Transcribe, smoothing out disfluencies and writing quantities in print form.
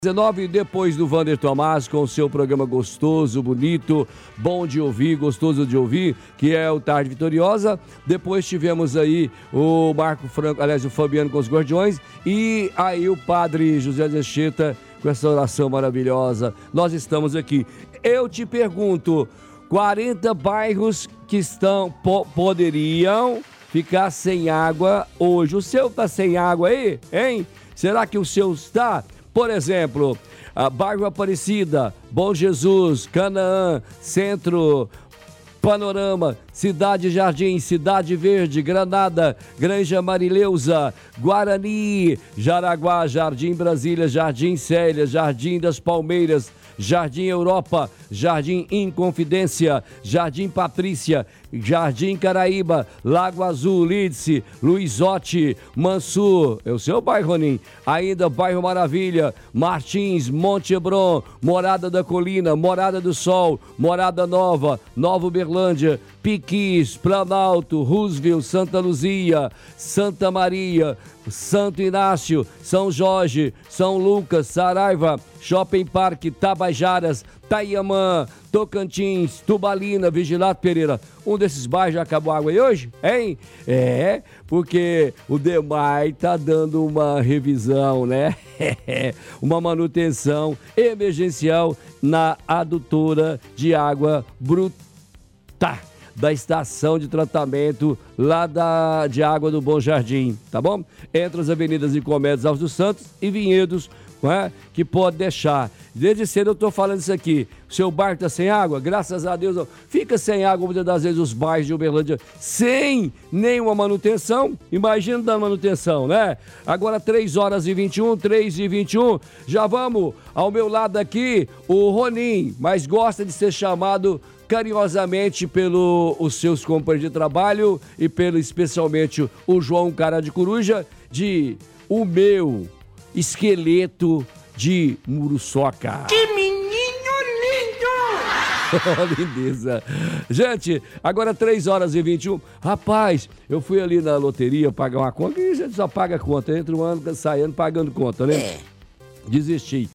19, depois do Wander Tomás com o seu programa gostoso, bonito, bom de ouvir, gostoso de ouvir, que é o Tarde Vitoriosa. Depois tivemos aí o Marco Franco, aliás, o Fabiano com os Gordiões, e aí o Padre José de Anchieta com essa oração maravilhosa. Nós estamos aqui. Eu te pergunto, 40 bairros que poderiam ficar sem água hoje. O seu tá sem água aí, hein? Será que o seu está? Por exemplo, bairro Aparecida, Bom Jesus, Canaã, Centro, Panorama, Cidade Jardim, Cidade Verde, Granada, Granja Marileusa, Guarani, Jaraguá, Jardim Brasília, Jardim Célia, Jardim das Palmeiras, Jardim Europa, Jardim Inconfidência, Jardim Patrícia, Jardim Caraíba, Lago Azul, Lídice, Luizote, Mansur, é o seu bairro, Ronim. Ainda Bairro Maravilha, Martins, Monte Hebron, Morada da Colina, Morada do Sol, Morada Nova, Nova Uberlândia, Piquis, Planalto, Roosevelt, Santa Luzia, Santa Maria, Santo Inácio, São Jorge, São Lucas, Saraiva, Shopping Parque, Tabajaras, Taiamã, Tocantins, Tubalina, Vigilado Pereira. Um desses bairros já acabou a água aí hoje, hein? É, porque o DEMAI tá dando uma revisão, né? Uma manutenção emergencial na adutora de água bruta da estação de tratamento lá de água do Bom Jardim, tá bom? Entre as avenidas de Comédios Alves dos Santos e Vinhedos, não é? Que pode deixar. Desde cedo eu tô falando isso aqui. O seu bairro tá sem água? Graças a Deus, fica sem água muitas das vezes os bairros de Uberlândia sem nenhuma manutenção. Imagina dando manutenção, né? Agora 3h21, já vamos ao meu lado aqui, o Ronim, mas gosta de ser chamado carinhosamente pelos seus companheiros de trabalho e pelo especialmente o João Cara de Coruja, de o meu esqueleto de Muriçoca. Que menino lindo! Lindeza. Gente, agora 3h21. Rapaz, eu fui ali na loteria pagar uma conta e a gente só paga conta. Entra um ano, sai ano pagando conta, né? Desisti.